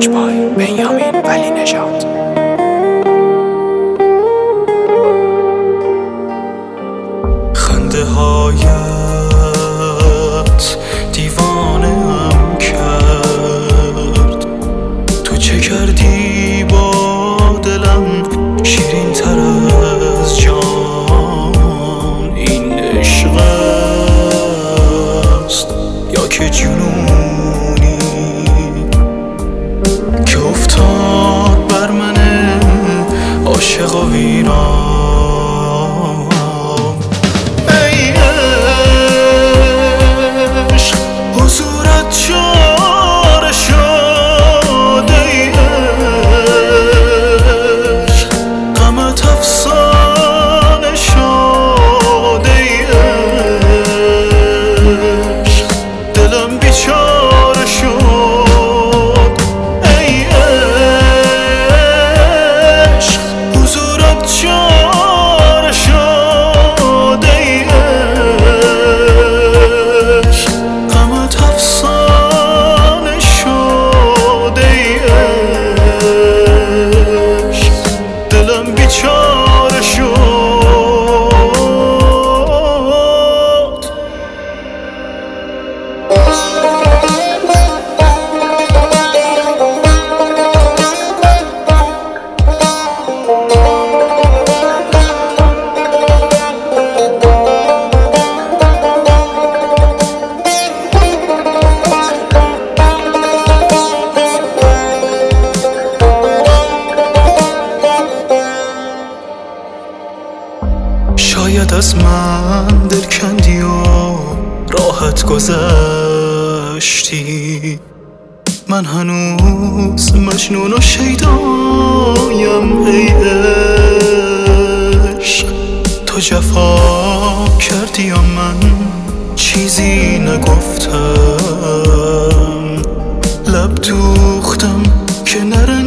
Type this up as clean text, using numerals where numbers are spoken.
بای بنیامین ولی نژاد. خنده هایت دیوانه‌ام کرد، تو چه کردی با دلم شیرین تر از جان؟ این عشق است یا که جنونی که افتاد بر من عاشق و ویران؟ حضورت چاره شد ای عشق، غمت افسانه شد ای عشق، دلم بیچاره شد ای عشق، حضورت چاره شد ای عشق، غمت افسانه شد ای عشق، دلم بیچاره شد. شاید از من دل کندی و راحت گذشتی، من هنوز مجنون و شیدایم ای عشق، تو جفا کردی و من چیزی نگفتم، لب دوختم که نره